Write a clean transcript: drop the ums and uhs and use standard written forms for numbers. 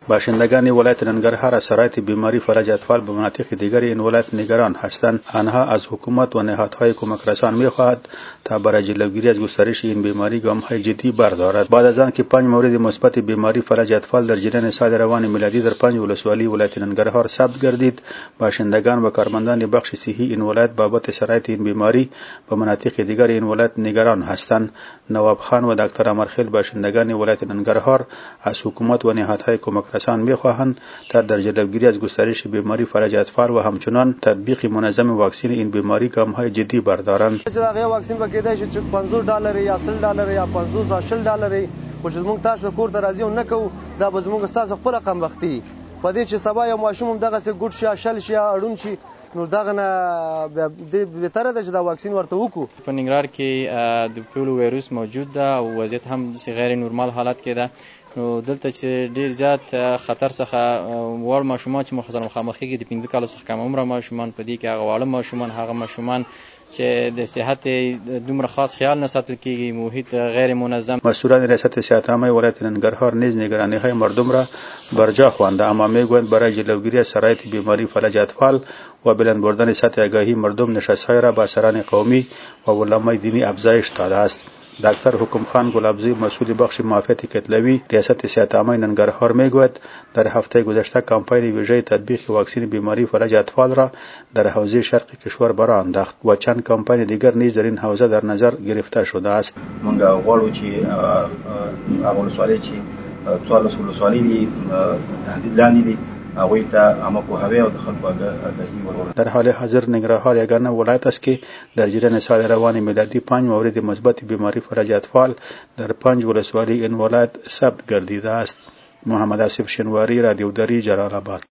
باشندگان ولایت ننگرهار از شرایط بیماری فلج اطفال به مناطق دیگر این ولایت نگران هستند. آنها از حکومت و نهادهای کمک رسان می‌خواهند تا برای جلوگیری از گسترش این بیماری گام‌های جدی بردارد. بعد از آنکه 5 مورد مثبت بیماری فلج اطفال در جریان سال روان میلادی در 5 ولسوالی ولایت ننگرهار ثبت گردید، باشندگان و کارمندان بخش صحی این ولایت بابت شرایط این بیماری به مناطق دیگر این ولایت نگران هستند. نواب خان و دکتر امرخیل باشندگان ولایت ننگرهار از حکومت و نهادهای کمک رسان می‌خواهند تا در جلوگیری از گسترش بیماری فلج اطفال و همچنان تطبیق منظم واکسین این بیماری گام‌های جدی بردارند. هغه واکسین به کېدای شي چې $50 یا $100 یا 50 یا $100 خو چې موږ تاسو کور ته راځي نه کوو، دا به زموږ ستاسو خپله کمبختي په دې چې سبا یو ماشوم هم دغسې ګوډ شي شل شي اړون شي، نو دغه نه بهتره ده چې دا واکسین ورته وکړو. په ننګرهار کې د پولیو ویروس موجود ده او وضعیت هم غیر نورمال حالت کې ده، نو دلته چې ډیر زیات خطر څخه وړ ماشومان چې مخامخ کېږي د 15 کالو څخه کم عمره ماشومان، په دې کې هغه واړه ماشومان، هغه ماشومان چې د صحت دومره خاص خیال نه ساتل کېږي، محیط غیر منظم. مسئولان ریاست صحت عامه ولایت ننگرهار نیز نگرانی‌های مردم را برجا خوانده، اما میگویند برای جلوگیری از شرایط بیماری فلج اطفال و بلند بردن سطح آگاهی مردم نشست‌های را با سران قومی و علمای دینی افزایش داده است. دکتر حکم خان گلابزی مسئول بخش معافیت کتلوی ریاست صحت عامه ننگرهار میگوید در هفته گذشته کمپاین ویژه تطبیق واکسین بیماری فلج اطفال را در حوزه شرق کشور برآ انداخت و چند کمپاین دیگر نیز در این حوزه در نظر گرفته شده است. موږ غواړو چې هغه ولسوالۍ چې 14 ولسوالۍ دي تهدید لاندې دي هغوی ته عامه پوهاوی او د خلکو آگاهی ورکړل. در حال حاضر ننگرهار یگانه ولایت است که در جریان سال روان میلادی 5 مورد مثبت بیماری فلج اطفال در 5 ولسوالی این ولایت ثبت گردیده است. محمد آصف شنواری، رادیو دری، جلال آباد.